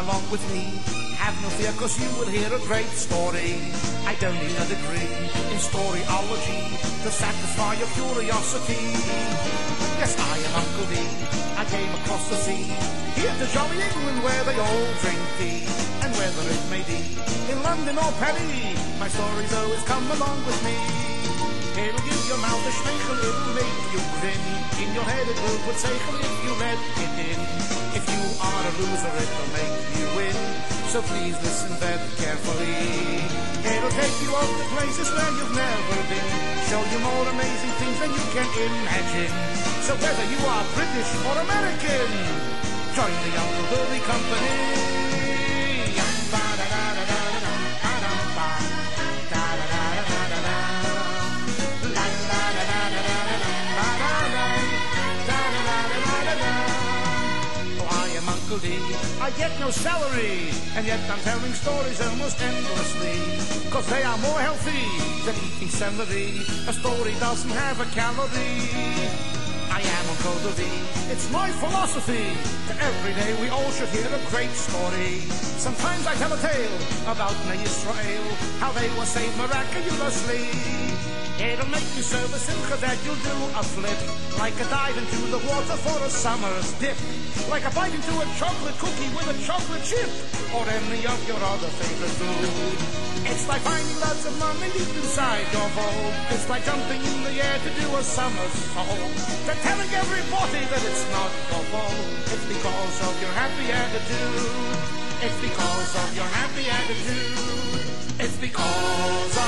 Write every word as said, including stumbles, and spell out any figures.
along with me. Have no fear, cause you will hear a great story. I don't need a degree in storyology to satisfy your curiosity. Yes, I am Uncle D. I came across the sea, here to jolly England where they all drink tea. And whether it may be in London or Paris, my stories always come along with me. It'll give your mouth a schmeichel, it'll make you grin. In your head it will put seichel if you let it in. If you are a loser, it'll make you win. So please listen very carefully. It'll take you out to places where you've never been, show you more amazing things than you can imagine. So whether you are British or American, join the Uncle Billy Company. I get no salary, and yet I'm telling stories almost endlessly, cause they are more healthy than eating celery. A story doesn't have a calorie. I am Uncle D. It's my philosophy that every day we all should hear a great story. Sometimes I tell a tale about Bnei Israel, how they were saved miraculously. It'll make you serve a simcha that you'll do a flip, like a dive into the water for a summer's dip, like a bite into a chocolate cookie with a chocolate chip, or any of your other favorite food. It's like finding lots of money deep inside your vault. It's like jumping in the air to do a somersault. They're telling everybody that it's not your fault. It's because of your happy attitude. It's because of your happy attitude. It's because